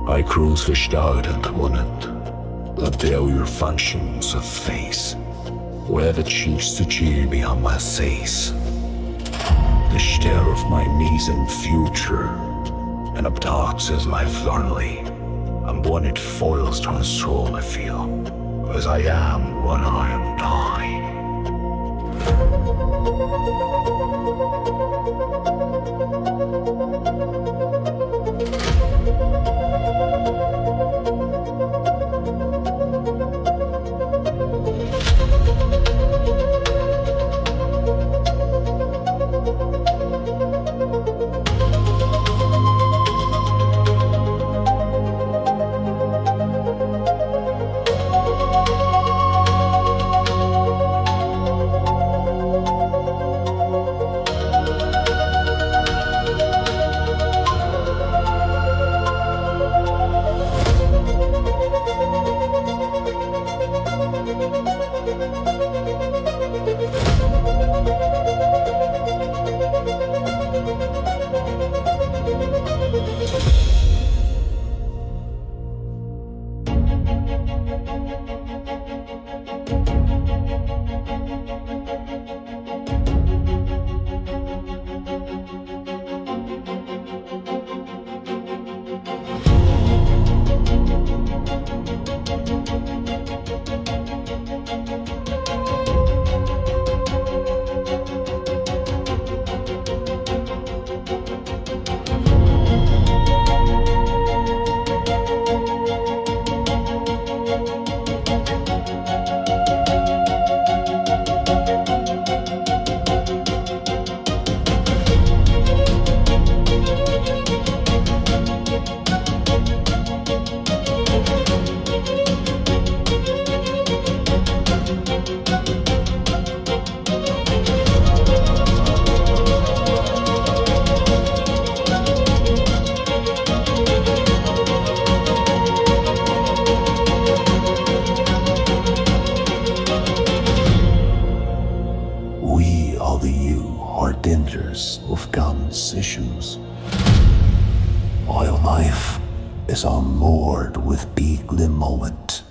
I Cruisgestalten gewonnen, that there functions of face, wherever cheeks to cheer beyond my face. The stare of my knees in future, and up talks as my thornly, and one it foils to soul I feel, as I am when I am dying. We are the you are dangers of guns issues. Our life is unmoored with beagly moment.